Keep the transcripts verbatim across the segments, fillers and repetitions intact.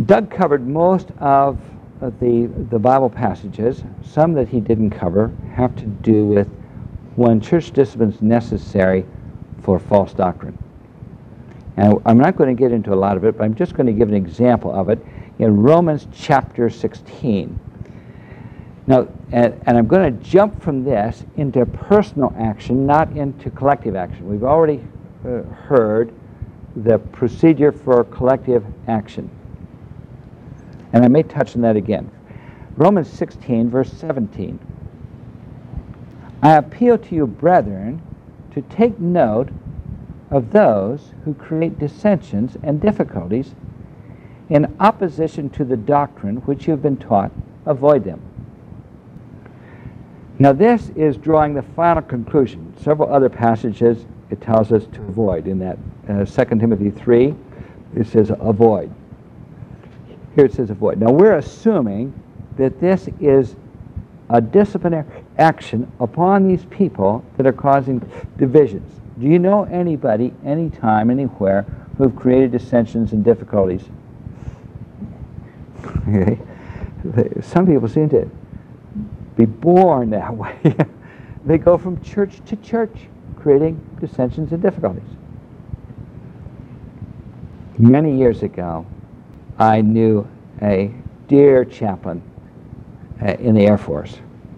Doug covered most of the, the Bible passages. Some that he didn't cover have to do with when church discipline is necessary for false doctrine. And I'm not going to get into a lot of it, but I'm just going to give an example of it in Romans chapter sixteen. Now, and, and I'm going to jump from this into personal action, not into collective action. We've already uh, heard the procedure for collective action. And I may touch on that again. Romans sixteen, verse seventeen. I appeal to you, brethren, to take note of those who create dissensions and difficulties in opposition to the doctrine which you have been taught. Avoid them. Now this is drawing the final conclusion. Several other passages it tells us to avoid. In that uh, Second Timothy three, it says avoid. Here it says avoid. Now we're assuming that this is a disciplinary action upon these people that are causing divisions. Do you know anybody, anytime, anywhere, who've created dissensions and difficulties? Okay. Some people seem to be born that way. They go from church to church, creating dissensions and difficulties. Many years ago, I knew a dear chaplain uh, in the Air Force,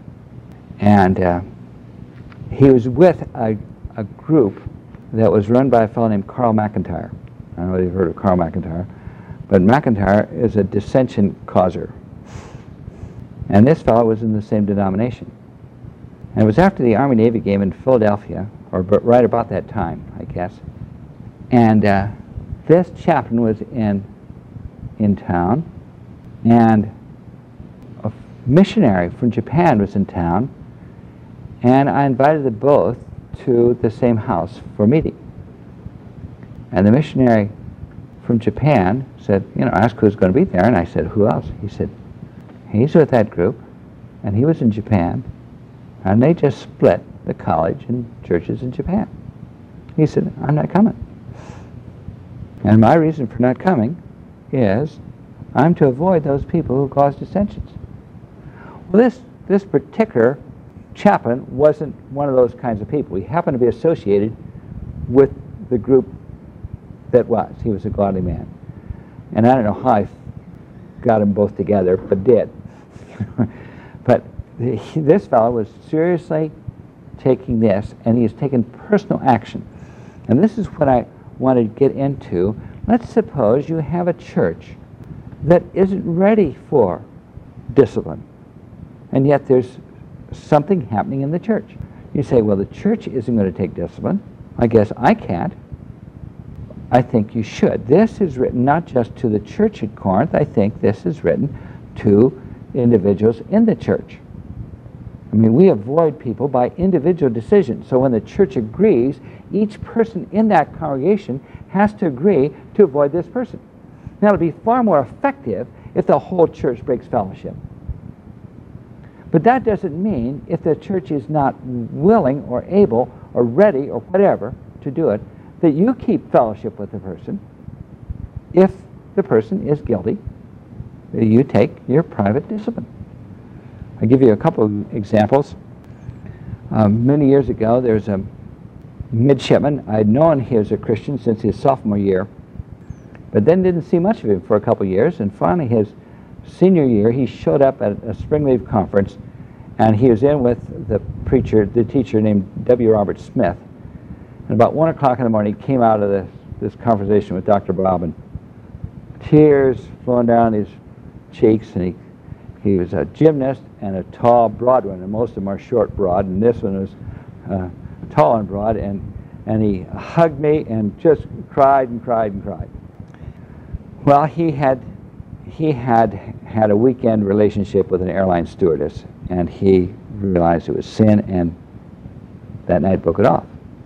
and uh, he was with a, a group that was run by a fellow named Carl McIntyre. I don't know if you've heard of Carl McIntyre, but McIntyre is a dissension causer. And this fellow was in the same denomination. And it was after the Army-Navy game in Philadelphia, or b right about that time, I guess. And uh, this chaplain was in, in town, and a missionary from Japan was in town, and I invited them both to the same house for a meeting. And the missionary from Japan said, you know, asked who's going to be there, and I said, who else? He said, he's with that group, and he was in Japan, and they just split the college and churches in Japan. He said, I'm not coming. And my reason for not coming is I'm to avoid those people who cause dissensions. Well, this, this particular chaplain wasn't one of those kinds of people. He happened to be associated with the group that was. He was a godly man. And I don't know how I got them both together, but did. But he, this fellow was seriously taking this, and he has taken personal action. And this is what I want to get into. Let's suppose you have a church that isn't ready for discipline, and yet there's something happening in the church. You say, well, the church isn't going to take discipline. I guess I can't. I think you should. This is written not just to the church at Corinth. I think this is written to individuals in the church. I mean, we avoid people by individual decisions. So when the church agrees, each person in that congregation has to agree to avoid this person. Now, it'll be far more effective if the whole church breaks fellowship. But that doesn't mean if the church is not willing or able or ready or whatever to do it, that you keep fellowship with the person. If the person is guilty, you take your private discipline. I'll give you a couple of examples. Um, many years ago, there was a midshipman. I'd known he was a Christian since his sophomore year, but then didn't see much of him for a couple of years, and finally his senior year, he showed up at a spring leave conference, and he was in with the preacher, the teacher named W. Robert Smith. And about one o'clock in the morning, he came out of this, this conversation with Doctor Bob, and tears flowing down his cheeks, and he, he was a gymnast and a tall, broad one, and most of them are short, broad, and this one was uh, tall and broad, and, and he hugged me and just cried and cried and cried. Well, he had, he had had a weekend relationship with an airline stewardess, and he realized it was sin, and that night broke it off.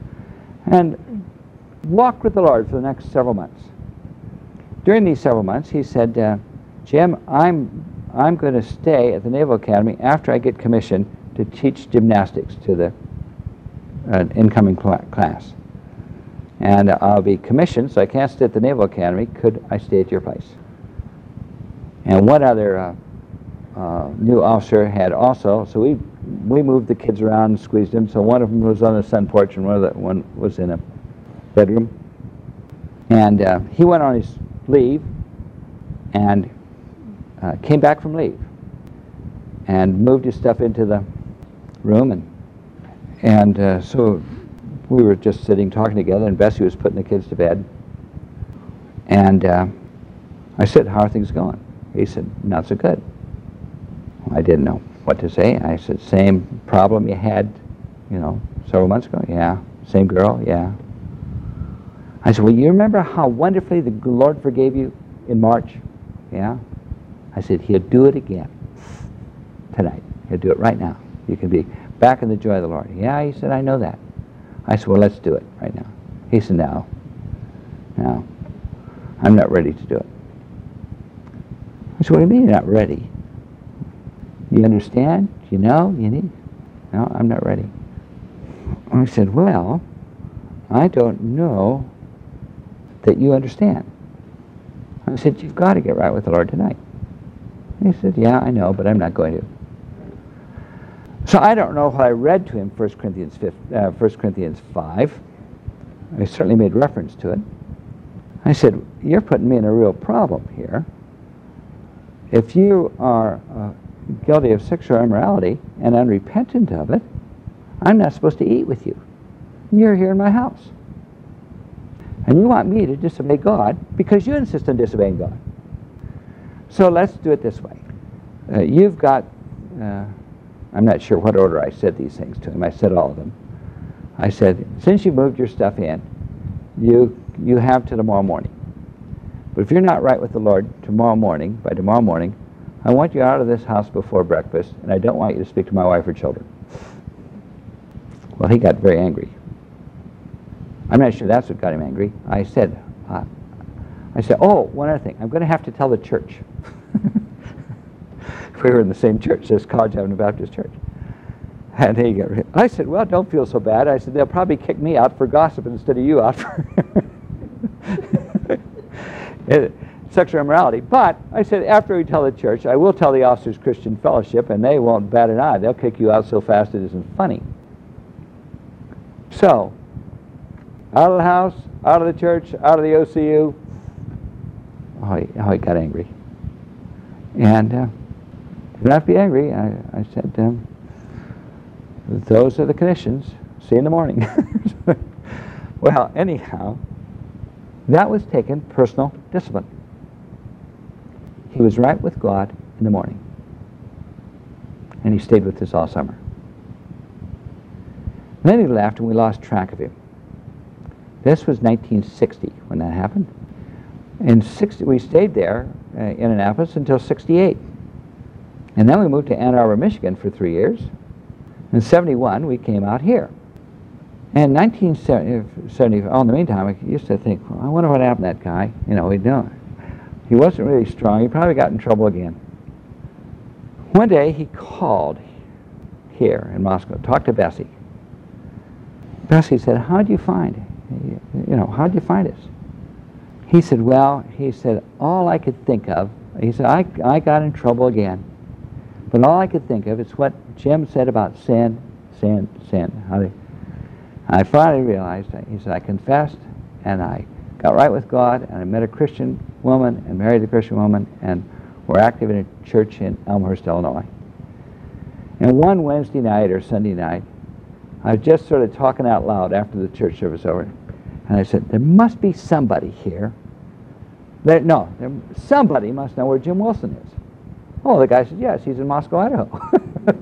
And walked with the Lord for the next several months. During these several months, he said, uh, Jim, I'm, I'm going to stay at the Naval Academy after I get commissioned to teach gymnastics to the uh, incoming cl class. And I'll be commissioned, so I can't stay at the Naval Academy. Could I stay at your place? And one other uh, uh, new officer had also, so we we moved the kids around and squeezed them. So one of them was on the sun porch and one of the one was in a bedroom. And uh, he went on his leave and uh, came back from leave and moved his stuff into the room. And and uh, so we were just sitting talking together, and Bessie was putting the kids to bed. And uh, I said, "How are things going?" He said, "Not so good." I didn't know what to say. I said, "Same problem you had, you know, several months ago?" "Yeah." "Same girl?" "Yeah." I said, "Well, you remember how wonderfully the Lord forgave you in March?" "Yeah." I said, "He'll do it again tonight. He'll do it right now. You can be back in the joy of the Lord." "Yeah." He said, "I know that." I said, "Well, let's do it right now." He said, "No, no, I'm not ready to do it." I said, "What do you mean you're not ready? You understand? You know? You need?" "No, I'm not ready." I said, "Well, I don't know that you understand." I said, "You've got to get right with the Lord tonight." He said, "Yeah, I know, but I'm not going to." So I don't know if I read to him First Corinthians five. I certainly made reference to it. I said, "You're putting me in a real problem here. If you are uh, guilty of sexual immorality and unrepentant of it, I'm not supposed to eat with you. You're here in my house. And you want me to disobey God because you insist on disobeying God. So let's do it this way. Uh, you've got, uh, I'm not sure what order I said these things to him. I said all of them. I said, since you moved your stuff in, you, you have till tomorrow morning. But if you're not right with the Lord tomorrow morning, by tomorrow morning, I want you out of this house before breakfast, and I don't want you to speak to my wife or children." Well, he got very angry. I'm not sure that's what got him angry. I said, uh, I said, "Oh, one other thing. I'm going to have to tell the church." We were in the same church, this College Avenue Baptist Church. And he got, I said, "Well, don't feel so bad." I said, "They'll probably kick me out for gossip instead of you out for sexual immorality. But," I said, "after we tell the church, I will tell the Officers Christian Fellowship, and they won't bat an eye. They'll kick you out so fast it isn't funny." So, out of the house, out of the church, out of the O C U. Oh, he, oh, he got angry. And uh, you don't have to be angry. I, I said, um, "Those are the conditions. See you in the morning." Well, anyhow, that was taken personal discipline. He was right with God in the morning. And he stayed with us all summer. Then he left and we lost track of him. This was nineteen sixty when that happened. In sixty, we stayed there uh, in Annapolis until sixty-eight. And then we moved to Ann Arbor, Michigan for three years. In seventy-one, we came out here. And nineteen seventy, oh, in the meantime, I used to think, well, I wonder what happened to that guy. You know, he'd know. He wasn't really strong. He probably got in trouble again. One day, he called here in Moscow, talked to Bessie. Bessie said, "How'd you find, you know, how'd you find us?" He said, "Well," he said, "all I could think of," he said, I, I got in trouble again. But all I could think of is what Jim said about sin, sin, sin. How they, I finally realized, he said, I confessed, and I got right with God, and I met a Christian woman, and married a Christian woman, and we're active in a church in Elmhurst, Illinois. And one Wednesday night or Sunday night, I was just sort of talking out loud after the church service over, and I said, there must be somebody here. There, no, there, somebody must know where Jim Wilson is. Oh, the guy said, yes, he's in Moscow, Idaho.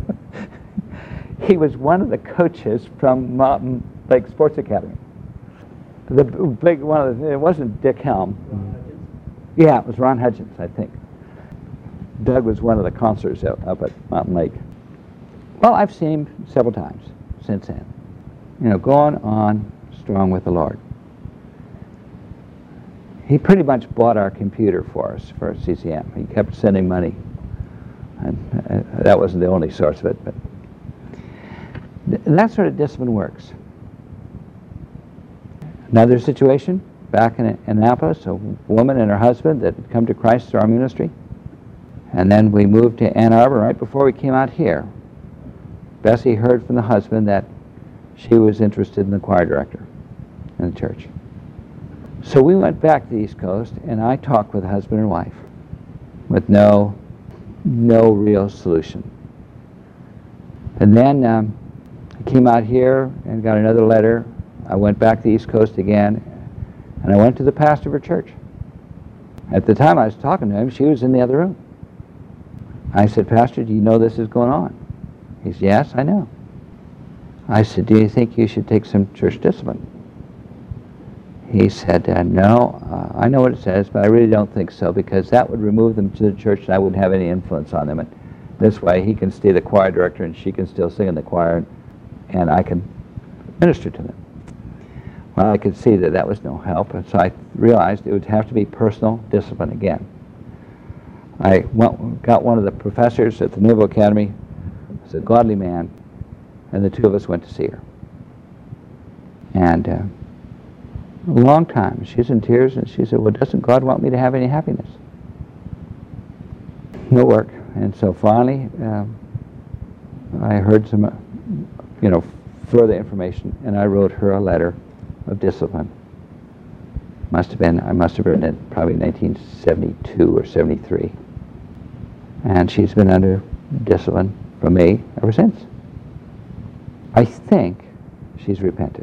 He was one of the coaches from Mountain Lake Sports Academy. The big one of the, it wasn't Dick Helm. Ron Hudgens? Yeah, it was Ron Hudgens, I think. Doug was one of the counselors up, up at Mountain Lake. Well, I've seen him several times since then. You know, going on strong with the Lord. He pretty much bought our computer for us, for C C M. He kept sending money. And uh, that wasn't the only source of it, but th that sort of discipline works. Another situation, back in Annapolis, a woman and her husband that had come to Christ through our ministry. And then we moved to Ann Arbor right before we came out here. Bessie heard from the husband that she was interested in the choir director in the church. So we went back to the East Coast, and I talked with husband and wife with no, no real solution. And then um, I came out here and got another letter. I went back to the East Coast again, and I went to the pastor of her church. At the time I was talking to him, she was in the other room. I said, Pastor, do you know this is going on? He said, yes, I know. I said, do you think you should take some church discipline? He said, uh, no, uh, I know what it says, but I really don't think so, because that would remove them to the church and I wouldn't have any influence on them. And this way he can stay the choir director and she can still sing in the choir, and, and I can minister to them. Well, I could see that that was no help, and so I realized it would have to be personal discipline again. I went, got one of the professors at the Naval Academy, was a godly man, and the two of us went to see her. And uh, a long time, she's in tears, and she said, well, doesn't God want me to have any happiness? No work. And so finally, um, I heard some, uh, you know, further information, and I wrote her a letter of discipline. Must have been, I must have written it probably nineteen seventy-two or seventy-three. And she's been under discipline from me ever since. I think she's repented,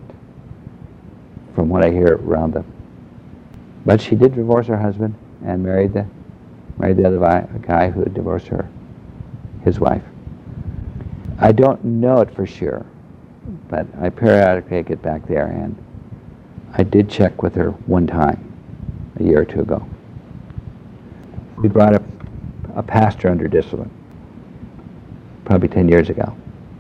from what I hear around them. But she did divorce her husband and married the married the other guy who had divorced her, his wife. I don't know it for sure, but I periodically get back there, and I did check with her one time, a year or two ago. We brought up a pastor under discipline, probably ten years ago.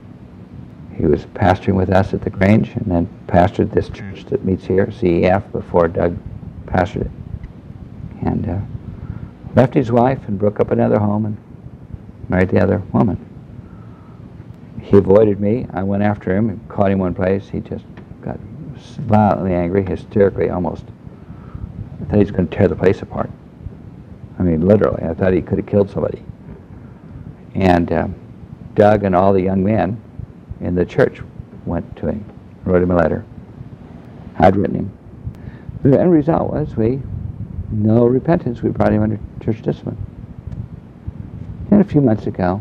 He was pastoring with us at the Grange, and then pastored this church that meets here, C E F, before Doug pastored it. And uh, left his wife and broke up another home and married the other woman. He avoided me. I went after him and caught him one place. He just got violently angry, hysterically almost. I thought he was going to tear the place apart. I mean, literally. I thought he could have killed somebody. And uh, Doug and all the young men in the church went to him, wrote him a letter. I'd written him. The end result was we, no repentance, we brought him under church discipline. And a few months ago,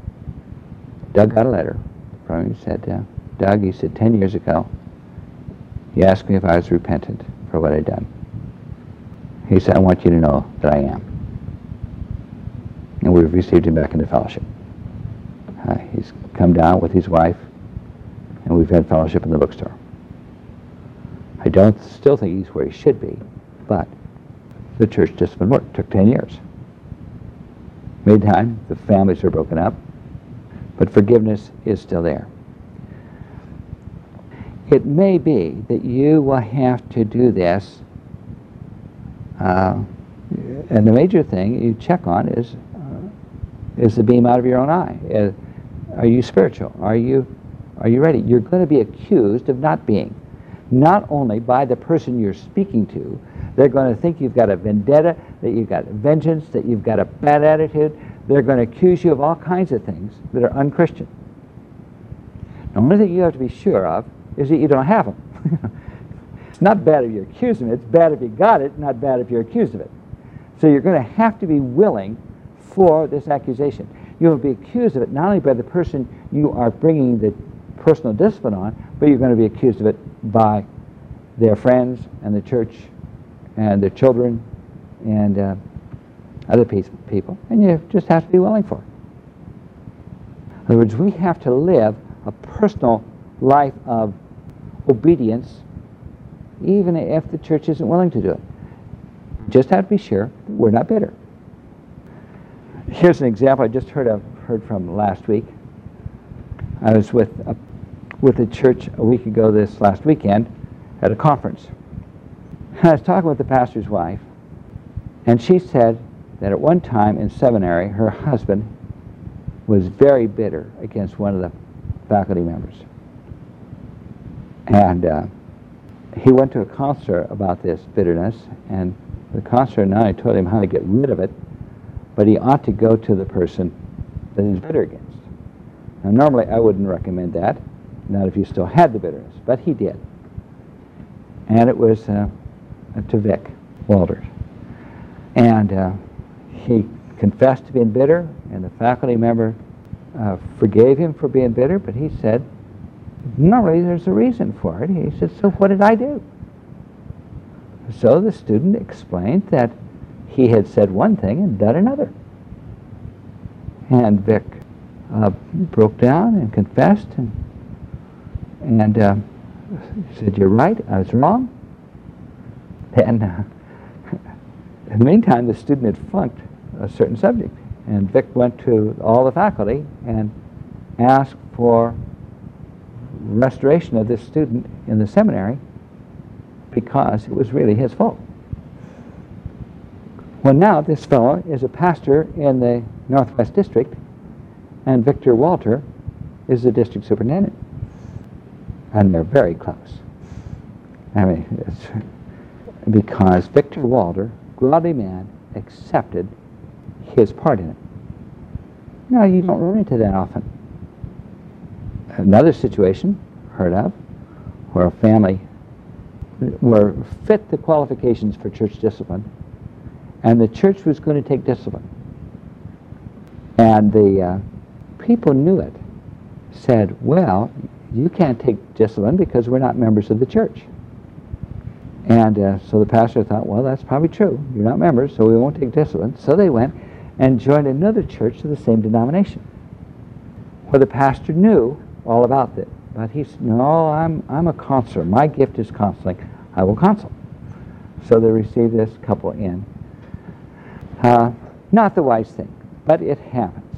Doug got a letter from him. He said, uh, Doug, he said, ten years ago, he asked me if I was repentant for what I'd done. He said, I want you to know that I am. And we've received him back into fellowship. Uh, he's come down with his wife, and we've had fellowship in the bookstore. I don't still think he's where he should be, but the church discipline work took ten years. Meantime, the families are broken up, but forgiveness is still there. It may be that you will have to do this, uh, and the major thing you check on is uh, is the beam out of your own eye. Uh, are you spiritual? Are you are you ready? You're going to be accused of not being, not only by the person you're speaking to. They're going to think you've got a vendetta, that you've got vengeance, that you've got a bad attitude. They're going to accuse you of all kinds of things that are unchristian. The only thing you have to be sure of is that you don't have them. It's not bad if you accuse them. It's bad if you got it, not bad if you're accused of it. So you're going to have to be willing for this accusation. You will be accused of it not only by the person you are bringing the personal discipline on, but you're going to be accused of it by their friends and the church and their children and uh, other people, and you just have to be willing for it. In other words, we have to live a personal life of obedience even if the church isn't willing to do it. Just have to be sure we're not bitter. Here's an example I just heard of, heard from last week. I was with a, with a church a week ago this last weekend at a conference. I was talking with the pastor's wife, and she said that at one time in seminary, her husband was very bitter against one of the faculty members. And uh, he went to a counselor about this bitterness, and the counselor not only told him how to get rid of it, but he ought to go to the person that he's bitter against. Now, normally I wouldn't recommend that, not if you still had the bitterness, but he did. And it was uh, to Vic Walters. And uh, he confessed to being bitter, and the faculty member uh, forgave him for being bitter, but he said, normally there's a reason for it. He said, so what did I do? So the student explained that he had said one thing and done another. And Vic uh, broke down and confessed, and, and uh, said, you're right, I was wrong. And uh, in the meantime, the student had flunked a certain subject, and Vic went to all the faculty and asked for restoration of this student in the seminary because it was really his fault. Well, now this fellow is a pastor in the Northwest District, and Victor Walter is the district superintendent. And they're very close. I mean, it's because Victor Walter, godly man, accepted his part in it. Now, you don't run into that often. Another situation, heard of, where a family were fit the qualifications for church discipline, and the church was going to take discipline. And the uh, people knew it, said, well, you can't take discipline because we're not members of the church. And uh, so the pastor thought, well, that's probably true. You're not members, so we won't take discipline. So they went and joined another church of the same denomination, where the pastor knew all about it. But he said, no, I'm, I'm a counselor. My gift is counseling. I will counsel. So they received this couple in. Uh, not the wise thing, but it happens.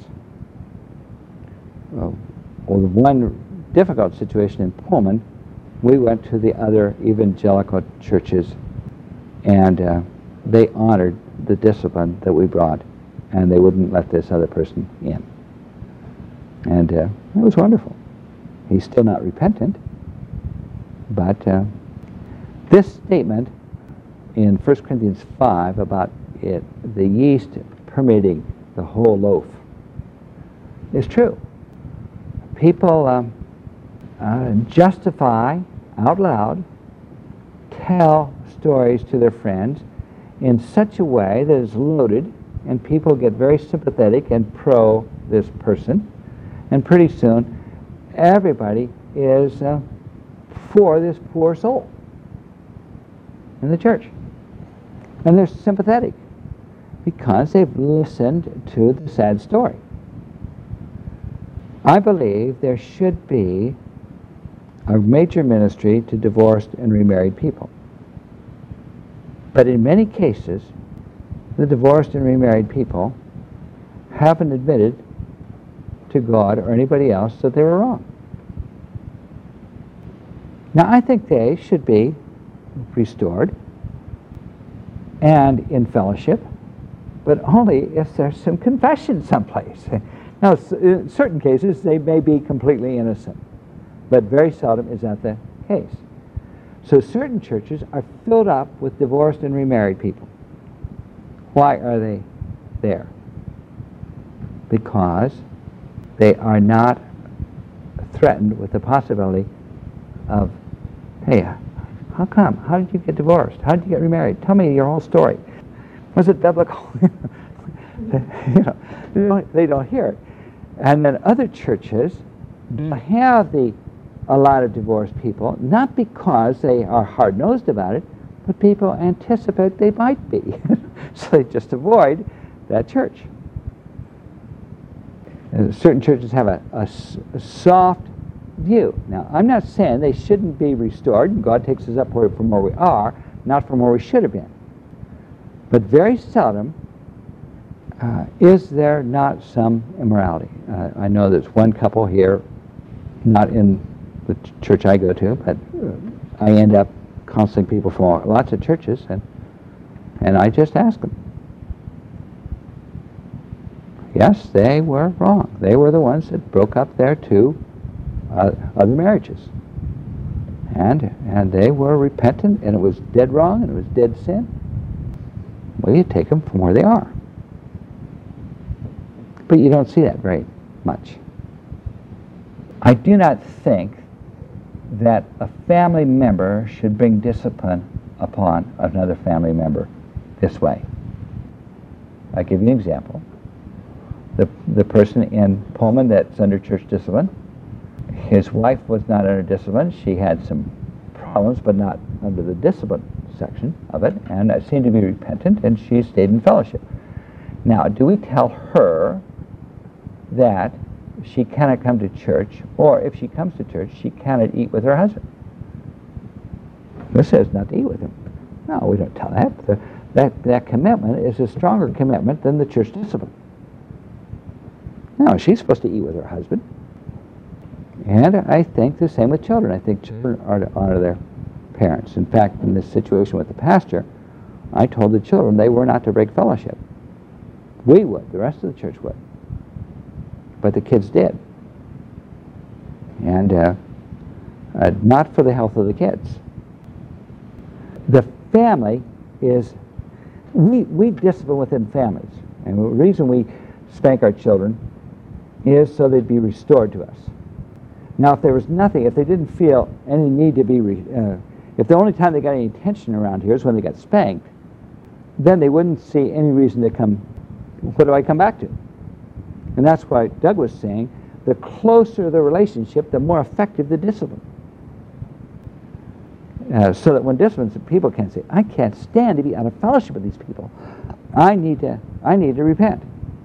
Well, well, the one difficult situation in Pullman, we went to the other evangelical churches, and uh, they honored the discipline that we brought, and they wouldn't let this other person in. And uh, it was wonderful. He's still not repentant, but uh, this statement in First Corinthians five about it, the yeast permeating the whole loaf, is true. People um, uh, justify out loud, tell stories to their friends in such a way that is loaded, and people get very sympathetic and pro this person, and pretty soon everybody is uh, for this poor soul in the church. And they're sympathetic because they've listened to the sad story. I believe there should be a major ministry to divorced and remarried people. But in many cases, the divorced and remarried people haven't admitted to God or anybody else that they were wrong. Now, I think they should be restored and in fellowship, but only if there's some confession someplace. Now, in certain cases, they may be completely innocent, but very seldom is that the case. So certain churches are filled up with divorced and remarried people. Why are they there? Because they are not threatened with the possibility of, hey, how come? How did you get divorced? How did you get remarried? Tell me your whole story. Was it biblical? You know, they don't, they don't hear it. And then other churches have the a lot of divorced people, not because they are hard-nosed about it, but people anticipate they might be. So they just avoid that church. And certain churches have a, a, a soft view. Now, I'm not saying they shouldn't be restored, and God takes us up from where we are, not from where we should have been. But very seldom uh, is there not some immorality. Uh, I know there's one couple here, not in the ch- church I go to, but uh, I end up counseling people from lots of churches, and and I just ask them. Yes, they were wrong. They were the ones that broke up their two uh, other marriages. And and they were repentant, and it was dead wrong, and it was dead sin. Well, you take them from where they are. But you don't see that very much. I do not think that a family member should bring discipline upon another family member this way. I'll give you an example. The, the person in Pullman that's under church discipline, his wife was not under discipline. She had some problems, but not under the discipline section of it, and uh, seemed to be repentant, and she stayed in fellowship. Now, do we tell her that she cannot come to church, or if she comes to church, she cannot eat with her husband? This says not to eat with him. No, we don't tell that. The, that. That commitment is a stronger commitment than the church discipline. No, she's supposed to eat with her husband. And I think the same with children. I think children are to honor their parents. In fact, in this situation with the pastor, I told the children they were not to break fellowship. We would. The rest of the church would. But the kids did. And uh, uh, not for the health of the kids. The family is, we, we discipline within families. And the reason we spank our children is so they'd be restored to us. Now, if there was nothing, if they didn't feel any need to be, re, uh, if the only time they got any attention around here is when they got spanked, then they wouldn't see any reason to come, what do I come back to? And that's why Doug was saying, the closer the relationship, the more effective the discipline. Uh, so that when disciplines, people can say, I can't stand to be out of fellowship with these people. I need to, I need to repent.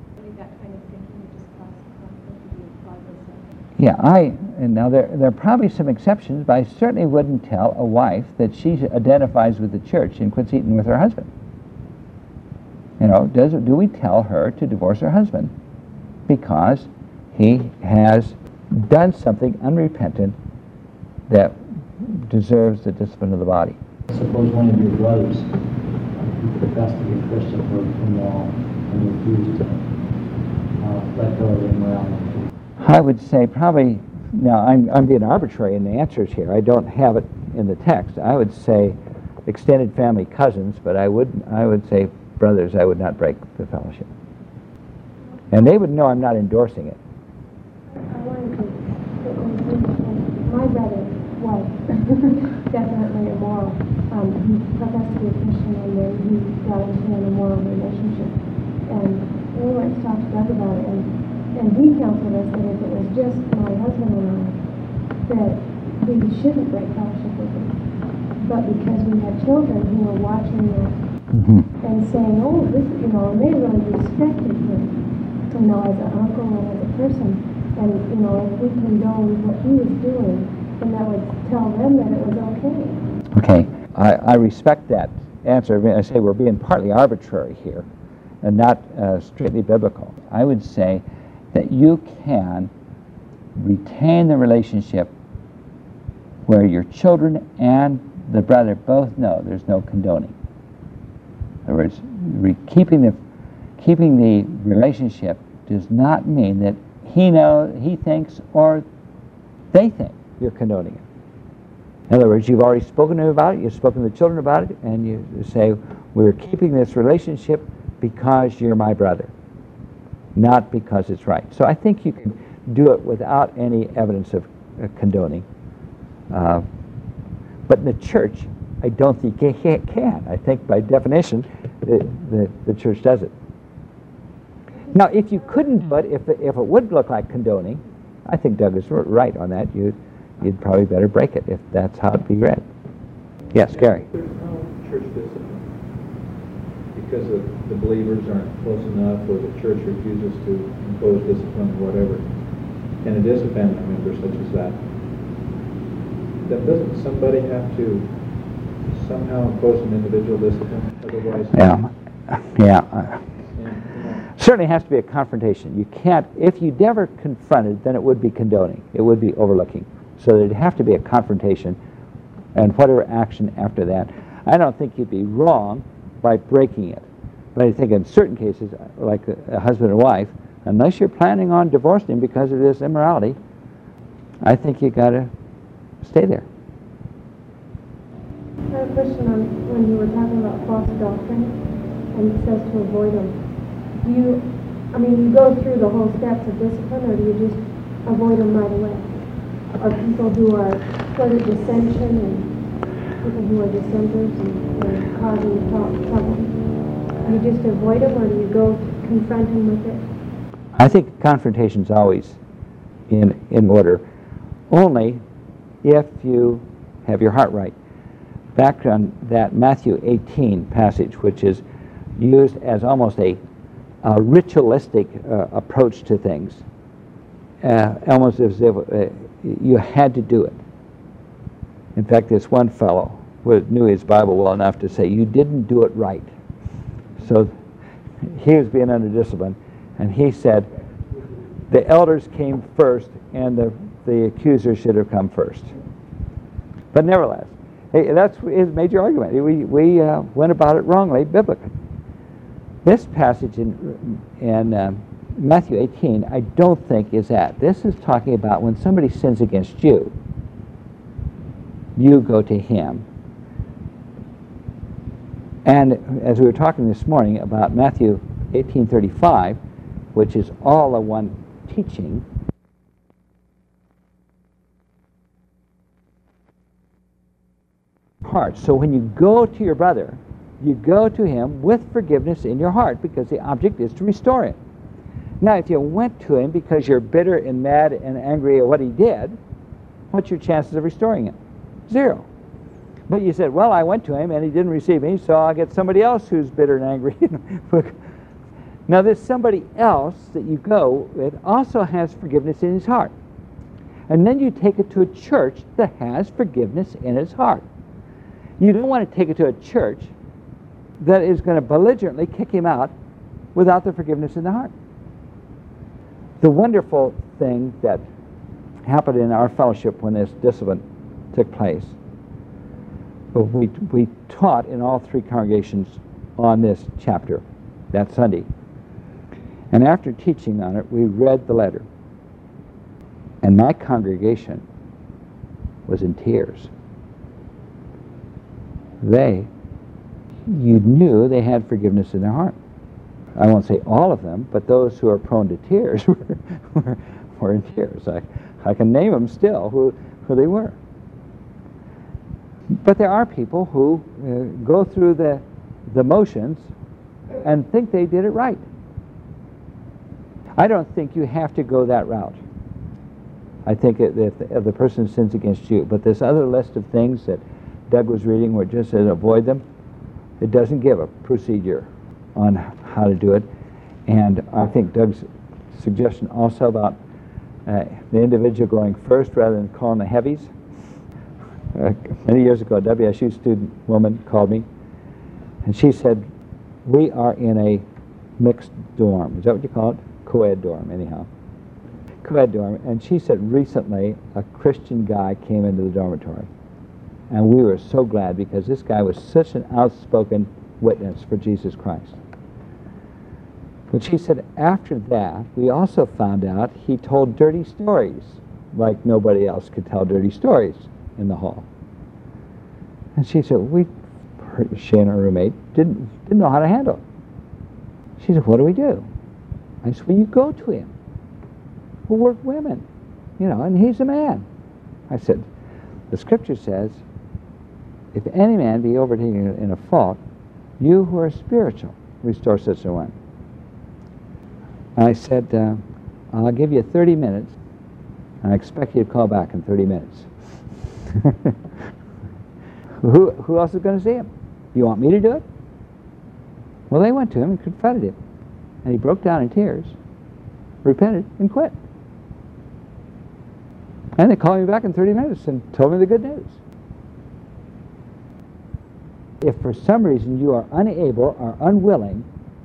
Yeah, I, and now there, there are probably some exceptions, but I certainly wouldn't tell a wife that she identifies with the church and quits eating with her husband. You know, does, do we tell her to divorce her husband because he has done something unrepentant that deserves the discipline of the body? Suppose one of your brothers who professed to be a Christian for a while and refused to uh, let go of immorality. I would say probably, now I'm, I'm being arbitrary in the answers here. I don't have it in the text. I would say extended family cousins, but I would, I would say brothers, I would not break the fellowship. And they would know I'm not endorsing it. I wanted to, my brother was definitely immoral. Um, he professed to be a Christian, and then he got into an immoral relationship. And we went to talk to Doug about it, and, and he counseled us that if it was just my husband and I, that we shouldn't break fellowship with him. But because we had children who were watching that mm-hmm. and saying, oh, this, you know, and they really respected him, you know, as an uncle and as a person. And, you know, if we condoned what he was doing, then that would tell them that it was okay. Okay, I, I respect that answer. I, mean, I say we're being partly arbitrary here and not uh, strictly biblical. I would say that you can retain the relationship where your children and the brother both know there's no condoning. In other words, re keeping the keeping the relationship does not mean that he knows, he thinks, or they think you're condoning it. In other words, you've already spoken to him about it, you've spoken to the children about it, and you say, we're keeping this relationship because you're my brother, not because it's right. So I think you can do it without any evidence of uh, condoning. Uh, but in the church, I don't think you can. I think by definition, the, the, the church does it. Now, if you couldn't do it, if it, if it would look like condoning, I think Doug is right on that. You'd, you'd probably better break it if that's how it be read. Yes, Gary. There's no church discipline because the, the believers aren't close enough, or the church refuses to impose discipline or whatever, and it is a family member such as that. Then doesn't somebody have to somehow impose an individual discipline? Otherwise, yeah, yeah. And, you know, certainly has to be a confrontation. You can't, if you never confronted, then it would be condoning. It would be overlooking. So there'd have to be a confrontation and whatever action after that. I don't think you'd be wrong by breaking it. But I think in certain cases, like a, a husband and wife, unless you're planning on divorcing him because of this immorality, I think you got to stay there. I have a question on when you were talking about false doctrine, and it says to avoid them. Do you I mean, you go through the whole steps of discipline, or do you just avoid them right away? Or people who are sort of dissension and people who are dissenters and, and causing trouble, do you just avoid them, or do you go confront them with it? I think confrontation's always in in order, only if you have your heart right. Back on that Matthew eighteen passage, which is used as almost a, a ritualistic uh, approach to things, uh, almost as if uh, you had to do it. In fact, this one fellow who knew his Bible well enough to say, you didn't do it right. So he was being under discipline, and he said, the elders came first, and the, the accuser should have come first. But nevertheless, hey, that's his major argument. We, we uh, went about it wrongly, biblically. This passage in, in uh, Matthew eighteen, I don't think is that. This is talking about when somebody sins against you, you go to him. And as we were talking this morning about Matthew eighteen thirty-five, which is all of one teaching, heart. So when you go to your brother, you go to him with forgiveness in your heart, because the object is to restore him. Now, if you went to him because you're bitter and mad and angry at what he did, what's your chances of restoring him? Zero. But you said, well, I went to him and he didn't receive me, so I'll get somebody else who's bitter and angry. Now, this somebody else that you go with also has forgiveness in his heart. And then you take it to a church that has forgiveness in its heart. You don't want to take it to a church that is going to belligerently kick him out without the forgiveness in the heart. The wonderful thing that happened in our fellowship when this discipline took place, we, we taught in all three congregations on this chapter that Sunday. And after teaching on it, we read the letter. And my congregation was in tears. They, you knew they had forgiveness in their heart. I won't say all of them, but those who are prone to tears were, were, were in tears. I, I can name them still who, who they were. But there are people who uh, go through the, the motions and think they did it right. I don't think you have to go that route. I think if the, if the person sins against you. But this other list of things that Doug was reading where it just says avoid them, it doesn't give a procedure on how to do it. And I think Doug's suggestion also about uh, the individual going first rather than calling the heavies. Uh, many years ago, a W S U student woman called me, and she said, we are in a mixed dorm. Is that what you call it? Co-ed dorm, anyhow. Co-ed dorm. And she said recently a Christian guy came into the dormitory. And we were so glad, because this guy was such an outspoken witness for Jesus Christ. But she said after that, we also found out he told dirty stories like nobody else could tell dirty stories in the hall. And she said, we, she and her roommate didn't, didn't know how to handle it. She said, what do we do? I said, well, you go to him. Well, we're women, you know, and he's a man. I said, the scripture says, if any man be overtaken in a fault, you who are spiritual, restore such a one. I said, uh, I'll give you thirty minutes. I expect you to call back in thirty minutes. who, who else is going to see him? You want me to do it? Well, they went to him and confronted him. And he broke down in tears, repented, and quit. And they called me back in thirty minutes and told me the good news. If for some reason you are unable or unwilling,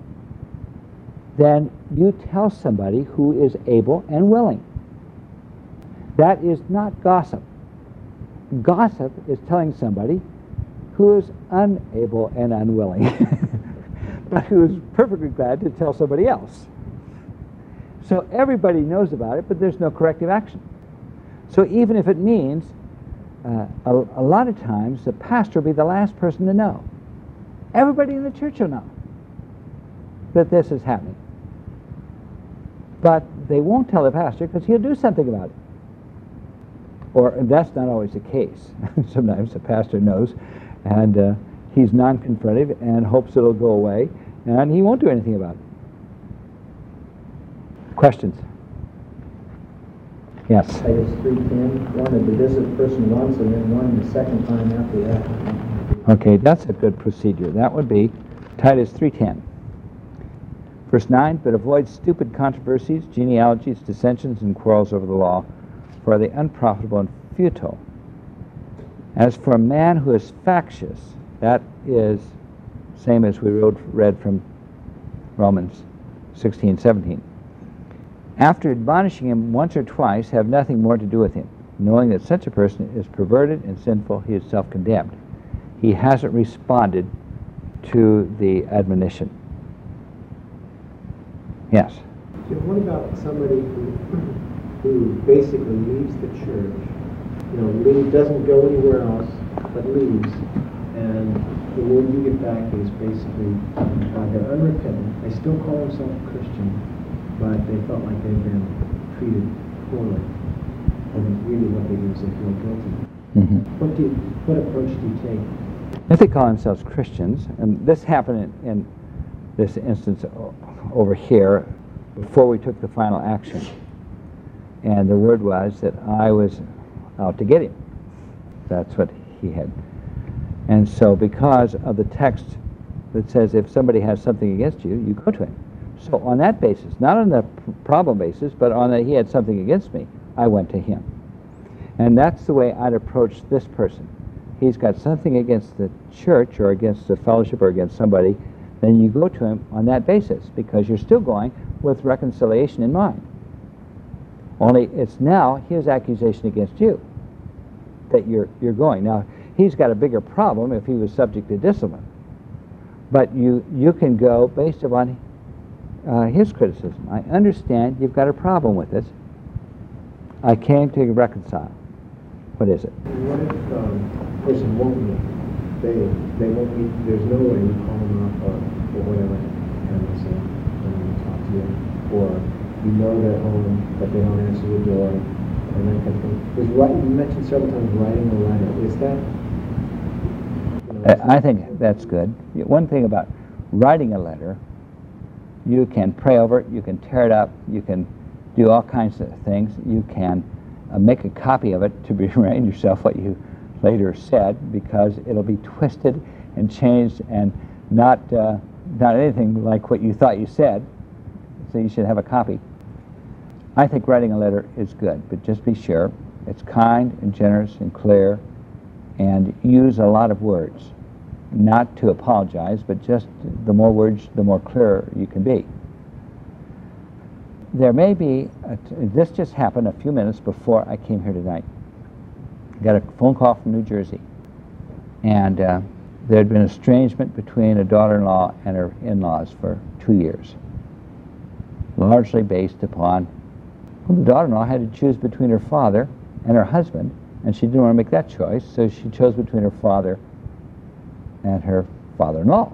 then you tell somebody who is able and willing. That is not gossip. Gossip is telling somebody who is unable and unwilling, but who is perfectly glad to tell somebody else. So everybody knows about it, but there's no corrective action. So even if it means uh, a, a lot of times the pastor will be the last person to know. Everybody in the church will know that this is happening. but they won't tell the pastor because he'll do something about it. Or that's not always the case. Sometimes the pastor knows, and uh, he's non-confrontive and hopes it'll go away, and he won't do anything about it. Questions? Yes? Titus three ten, wanted to visit a person once and then one the second time after that. Okay, that's a good procedure. That would be Titus three ten. Verse nine, but avoid stupid controversies, genealogies, dissensions, and quarrels over the law, for are they unprofitable and futile. As for a man who is factious, that is same as we wrote, read from Romans sixteen seventeen. After admonishing him once or twice, have nothing more to do with him, knowing that such a person is perverted and sinful, he is self-condemned. He hasn't responded to the admonition. Yes? Jim, what about somebody who, who basically leaves the church, you know, leave, doesn't go anywhere else, but leaves, and the word you get back is basically uh, they're unrepentant, they still call themselves a Christian, but they felt like they've been treated poorly, and really what they do is they feel guilty. Mm-hmm. What do you, what approach do you take? If they call themselves Christians, and this happened in, in this instance over here before we took the final action, and the word was that I was out to get him. That's what he had. And so because of the text that says if somebody has something against you, you go to him. So on that basis, not on the problem basis, but on that he had something against me, I went to him. And that's the way I'd approach this person. He's got something against the church or against the fellowship or against somebody, then you go to him on that basis because you're still going with reconciliation in mind. Only it's now his accusation against you that you're, you're going. Now, he's got a bigger problem if he was subject to discipline. But you, you can go based upon uh, his criticism. I understand you've got a problem with this. I came to reconcile. What is it? What if um, a person won't meet? They, they won't meet, there's no way you call them up or, or whatever, and they say, I don't want to talk to you. Or you know they're home, but they don't answer the door, and that kind of thing. There's, you mentioned several times writing a letter. Is that... You know, is I think that's good. One thing about writing a letter, you can pray over it, you can tear it up, you can do all kinds of things. You can uh, make a copy of it to remind yourself what you later said, because it'll be twisted and changed and not uh, not anything like what you thought you said. So you should have a copy. I think writing a letter is good, but just be sure it's kind and generous and clear, and use a lot of words. Not to apologize, but just the more words, the more clear you can be. There may be, a, this just happened a few minutes before I came here tonight. I got a phone call from New Jersey, and uh, there had been estrangement between a daughter-in-law and her in-laws for two years, largely based upon, well, the daughter-in-law had to choose between her father and her husband, and she didn't want to make that choice, so she chose between her father and her father-in-law.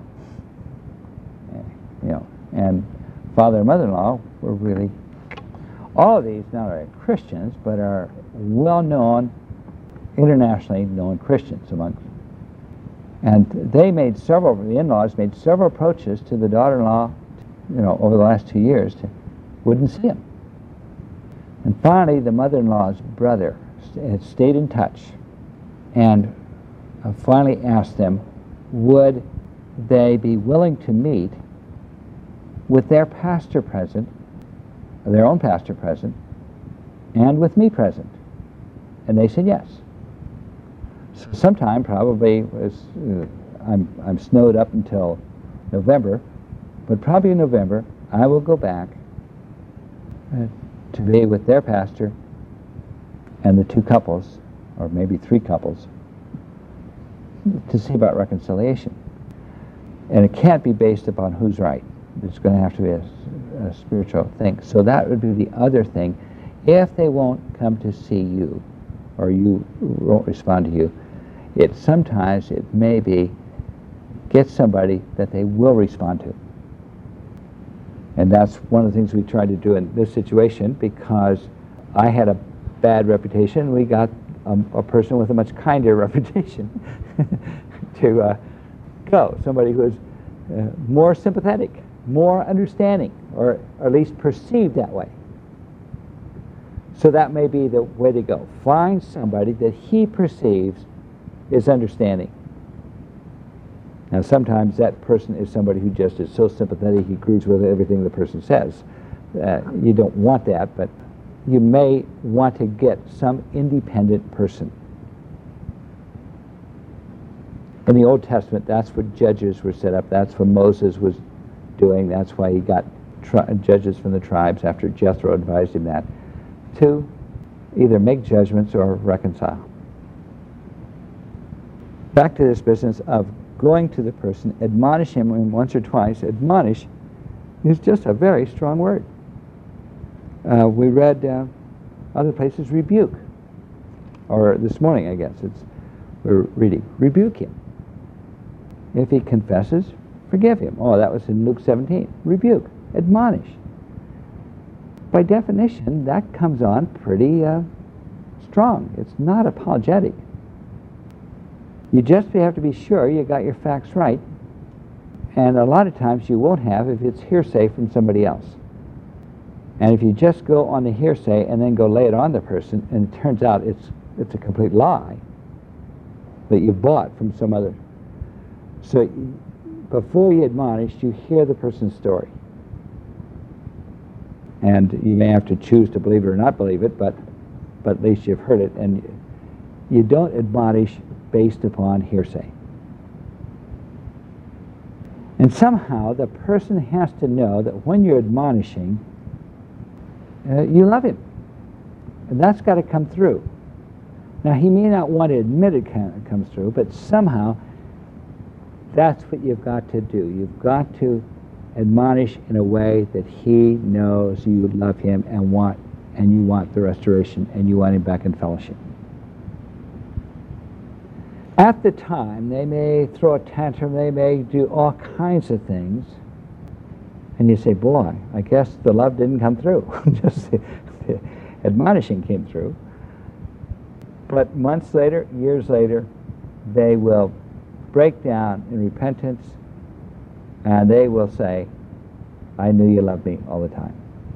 You know, and father and mother-in-law were really, all of these not are Christians, but are well-known, internationally known Christians amongst. And they made several, the in-laws made several approaches to the daughter-in-law, you know, over the last two years, to, wouldn't see him. And finally, the mother-in-law's brother had stayed in touch and uh, finally asked them, would they be willing to meet with their pastor present, their own pastor present, and with me present? And they said yes. So sometime, probably, was, uh, I'm, I'm snowed up until November, but probably in November, I will go back uh, to be with their pastor and the two couples, or maybe three couples, to see about reconciliation. And it can't be based upon who's right. It's going to have to be a, a spiritual thing. So that would be the other thing. If they won't come to see you, or you won't respond to you, it sometimes it may be get somebody that they will respond to. And that's one of the things we tried to do in this situation, because I had a bad reputation. We got um, a person with a much kinder reputation to uh, go, somebody who is uh, more sympathetic, more understanding, or, or at least perceived that way. So that may be the way to go. Find somebody that he perceives is understanding. Now, sometimes that person is somebody who just is so sympathetic he agrees with everything the person says. Uh, you don't want that, but you may want to get some independent person. In the Old Testament, that's what judges were set up. That's what Moses was doing. That's why he got tri judges from the tribes after Jethro advised him that, to either make judgments or reconcile. Back to this business of going to the person, admonish him once or twice. Admonish is just a very strong word. Uh, we read uh, other places, rebuke. Or this morning, I guess, it's we're reading, rebuke him. If he confesses, forgive him. Oh, that was in Luke seventeen. Rebuke, admonish. By definition, that comes on pretty uh, strong. It's not apologetic. You just have to be sure you got your facts right, and a lot of times you won't have if it's hearsay from somebody else. And if you just go on the hearsay and then go lay it on the person, and it turns out it's it's a complete lie that you bought from some other. So before you admonish, you hear the person's story. And you may have to choose to believe it or not believe it, but, but at least you've heard it. And you don't admonish based upon hearsay. And somehow the person has to know that when you're admonishing, uh, you love him. And that's got to come through. Now, he may not want to admit it comes through, but somehow that's what you've got to do. You've got to admonish in a way that he knows you love him and want, and you want the restoration, and you want him back in fellowship. At the time, they may throw a tantrum, they may do all kinds of things, and you say, boy, I guess the love didn't come through. Just the, the admonishing came through. But months later, years later, they will break down in repentance, and they will say, I knew you loved me all the time.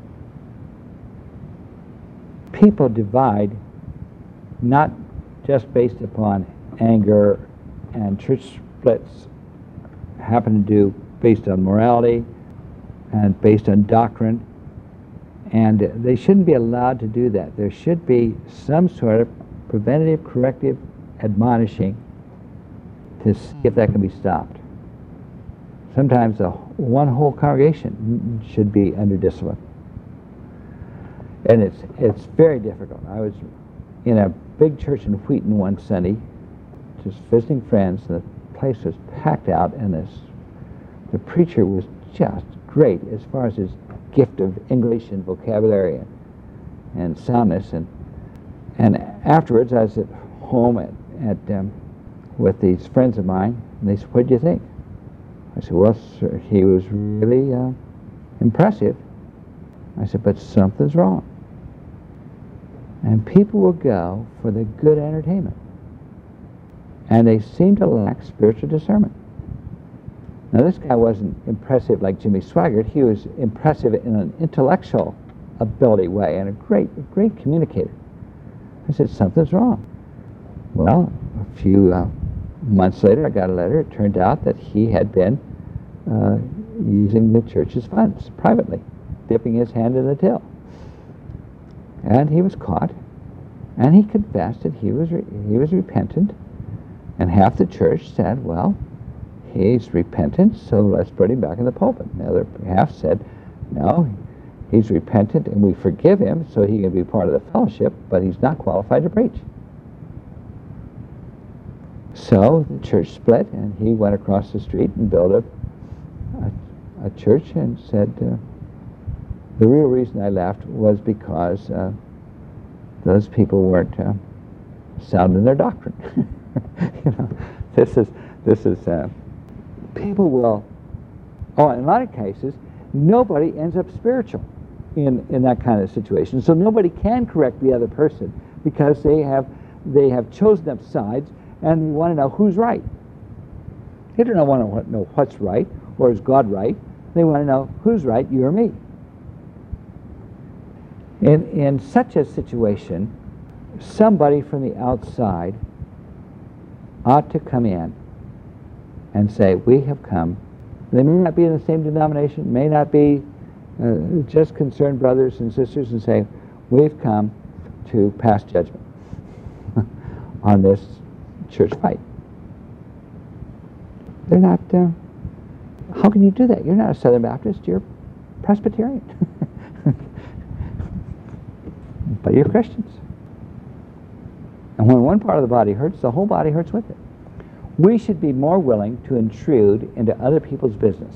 People divide not just based upon anger, and church splits happen to do based on morality and based on doctrine, and they shouldn't be allowed to do that. There should be some sort of preventative, corrective admonishing to see if that can be stopped. Sometimes a, one whole congregation should be under discipline. And it's, it's very difficult. I was in a big church in Wheaton one Sunday, just visiting friends, and the place was packed out, and this, the preacher was just great as far as his gift of English and vocabulary and, and soundness. And, and afterwards, I was at home at, at um, with these friends of mine, and they said, what did you think? I said, well, sir, he was really uh, impressive. I said, but something's wrong. And people will go for the good entertainment. And they seem to lack spiritual discernment. Now, this guy wasn't impressive like Jimmy Swaggart. He was impressive in an intellectual ability way and a great, a great communicator. I said, something's wrong. Well, a few uh, months later, I got a letter. It turned out that he had been uh, using the church's funds privately, dipping his hand in the till. And he was caught, and he confessed that he was, re he was repentant. And half the church said, well, he's repentant, so let's put him back in the pulpit. The other half said, no, he's repentant, and we forgive him so he can be part of the fellowship, but he's not qualified to preach. So the church split, and he went across the street and built a, a, a church and said, uh, the real reason I left was because uh, those people weren't uh, sound in their doctrine. You know, this is, this is, uh, people will, oh, in a lot of cases, nobody ends up spiritual in, in that kind of situation. So nobody can correct the other person because they have they have chosen up sides and they want to know who's right. They don't want to know what's right or is God right. They want to know who's right, you or me. In, in such a situation, somebody from the outside ought to come in and say, we have come. They may not be in the same denomination, may not be uh, just concerned brothers and sisters, and say, we've come to pass judgment on this church fight. They're not, uh, how can you do that? You're not a Southern Baptist, you're Presbyterian. But you're Christians. And when one part of the body hurts, the whole body hurts with it. We should be more willing to intrude into other people's business.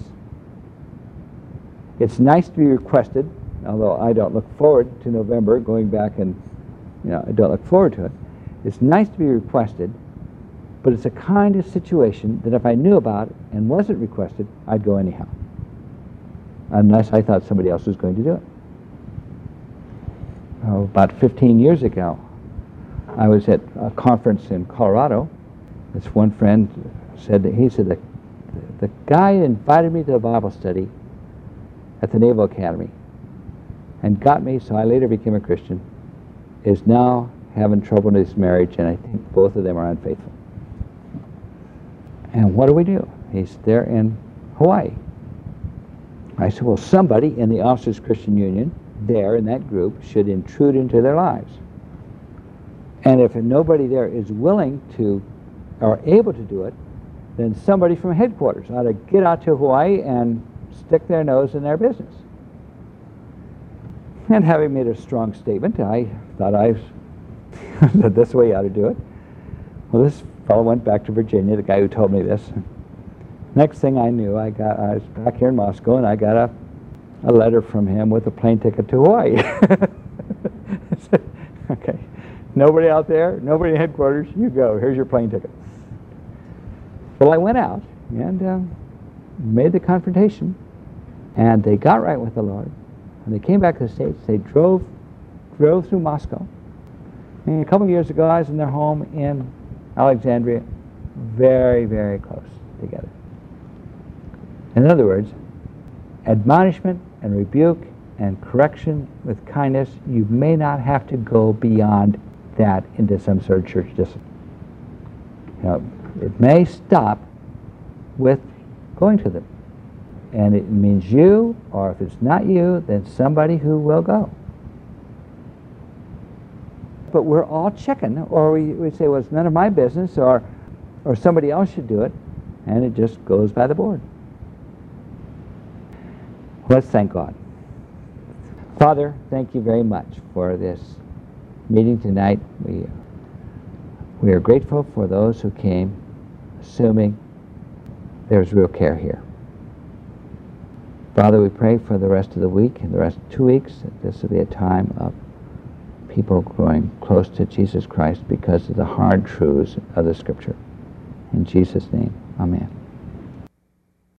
It's nice to be requested, although I don't look forward to November, going back and, you know, I don't look forward to it. It's nice to be requested, but it's a kind of situation that if I knew about it and wasn't requested, I'd go anyhow, unless I thought somebody else was going to do it. Oh, about fifteen years ago, I was at a conference in Colorado. This one friend said that he said that the guy invited me to a Bible study at the Naval Academy and got me, so I later became a Christian, is now having trouble in his marriage, and I think both of them are unfaithful. And what do we do? He's there in Hawaii. I said, well, somebody in the Officers Christian Union there in that group should intrude into their lives. And if nobody there is willing to or able to do it, then somebody from headquarters ought to get out to Hawaii and stick their nose in their business. And having made a strong statement, I thought I said this way you ought to do it. Well, this fellow went back to Virginia, the guy who told me this. Next thing I knew, I got I was back here in Moscow, and I got a a letter from him with a plane ticket to Hawaii. Okay, nobody out there, nobody in headquarters, you go, here's your plane ticket. Well, I went out and uh, made the confrontation, and they got right with the Lord, and they came back to the States. They drove drove through Moscow, and a couple of years ago I was in their home in Alexandria, very, very close together. In other words, admonishment and rebuke and correction with kindness, you may not have to go beyond that into some sort of church discipline. You know, it may stop with going to them. And it means you, or if it's not you, then somebody who will go. But we're all chicken, or we, we say, well, it's none of my business, or, or somebody else should do it, and it just goes by the board. Let's thank God. Father, thank you very much for this meeting tonight. We, we are grateful for those who came, assuming there's real care here. Father, we pray for the rest of the week and the rest of two weeks that this will be a time of people growing close to Jesus Christ because of the hard truths of the Scripture. In Jesus' name, amen.